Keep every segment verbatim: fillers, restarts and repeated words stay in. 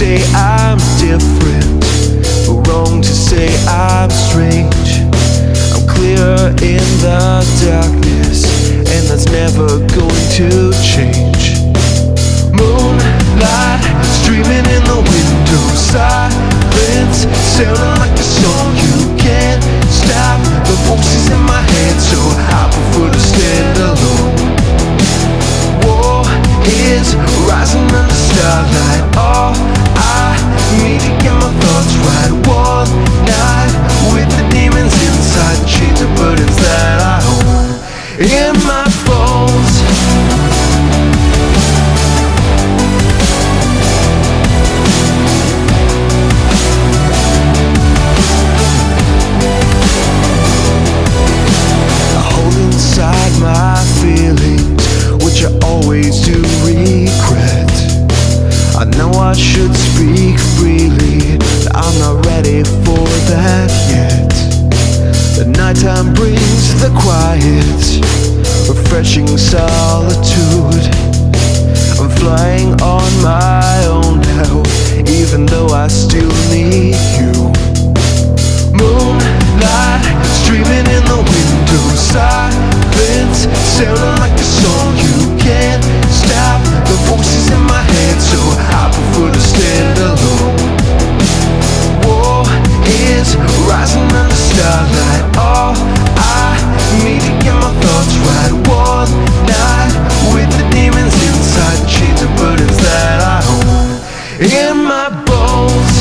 say I'm different, wrong to say I'm strange. I'm clear in the darkness, and that's never going to change. Moonlight streaming in the window, silence sounding like a song you can't stop. The voices in my head, so I prefer to stand alone. War is rising under starlight. All I need to get my thoughts right. One night with the demons inside, the chains of burdens that I own in my bones. My feelings, which I always do regret. I know I should speak freely, but I'm not ready for that yet. The nighttime brings the quiet, refreshing solitude. I'm flying on my own now, even though I still need you. Moonlight streaming in the window, silence sounding like a song you can't stop. The voices in my head, so I prefer to stand alone. War is rising under starlight. All I need to get my thoughts right. One night with the demons inside, the chains and burdens that I own in my bones.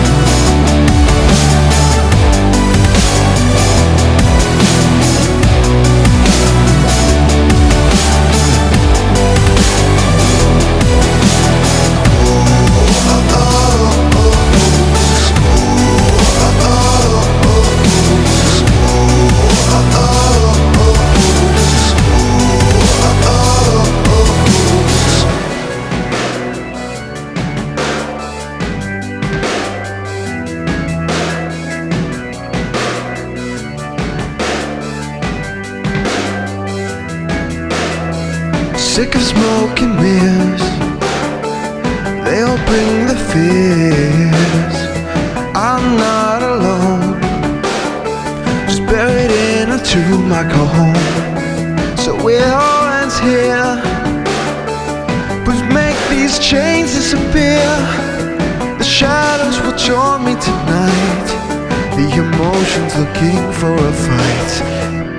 Sick of smoke and mirrors, they all bring the fears. I'm not alone, just buried in a tomb I call home. So we're all hands here, please make these chains disappear. The shadows will join me tonight, the emotions looking for a fight.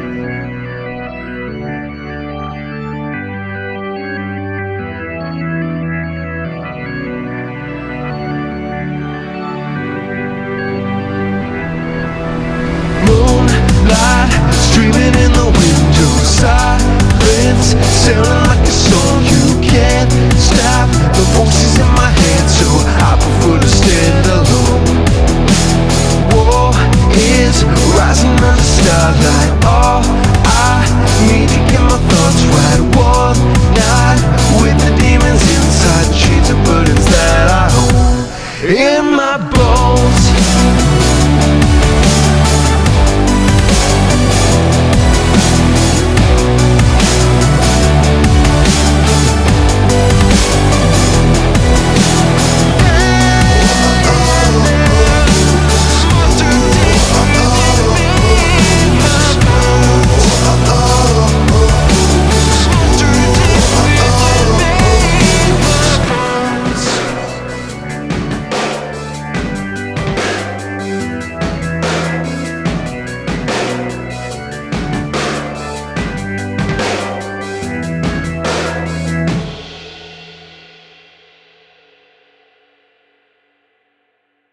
Streaming in the window, silence sounding like a song you can't stop. The voices in my head, so I prefer to stand alone. War is rising under starlight.